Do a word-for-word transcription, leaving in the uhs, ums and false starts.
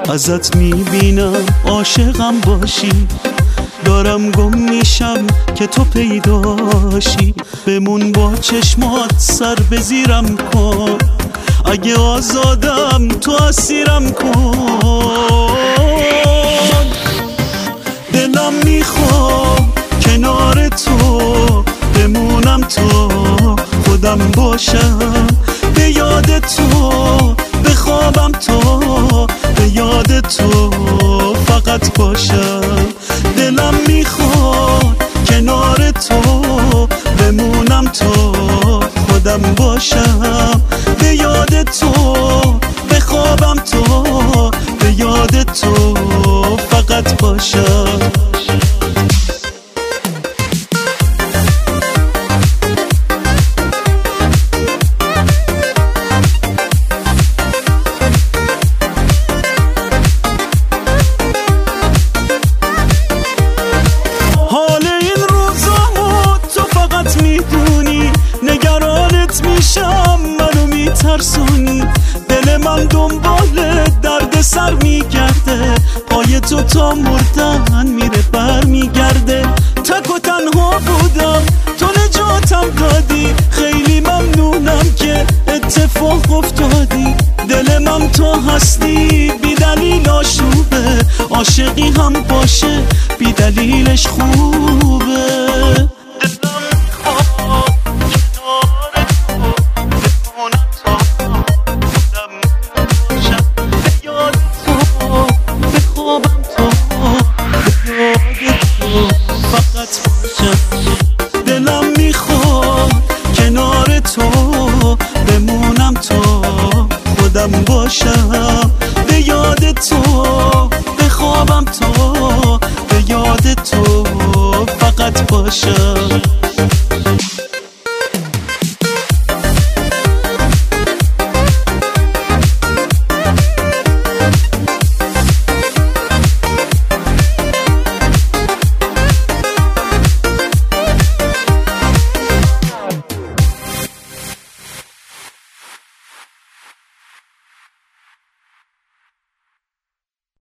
ازت میبینم عاشقم باشی، دارم گم میشم که تو پیداشی. بمون با چشمات سر به زیرم کن، اگه آزادم تو اسیرم کن. دلم میخواد کنار تو بمونم تا خودم باشم، به یاد تو بخوابم تا به یاد تو فقط باشم. دلم میخواد کنار تو بمونم تا خودم باشم، به یاد تو بخوابم تا به یاد تو فقط باشم. نگرانت میشم منو میترسونی، دل من دنبال درد سر میگرده، پای تو تا مردن میره بر میگرده. تک و تنها بودم تو نجاتم دادی، خیلی ممنونم که اتفاق افتادی. دل من تو هستی بی دلیل آشوبه، عاشقی هم باشه بی دلیلش خوبه. دلم میخواد کنار تو بمونم تا خودم باشم، به یاد تو بخوابم تا به یاد تو فقط باشم.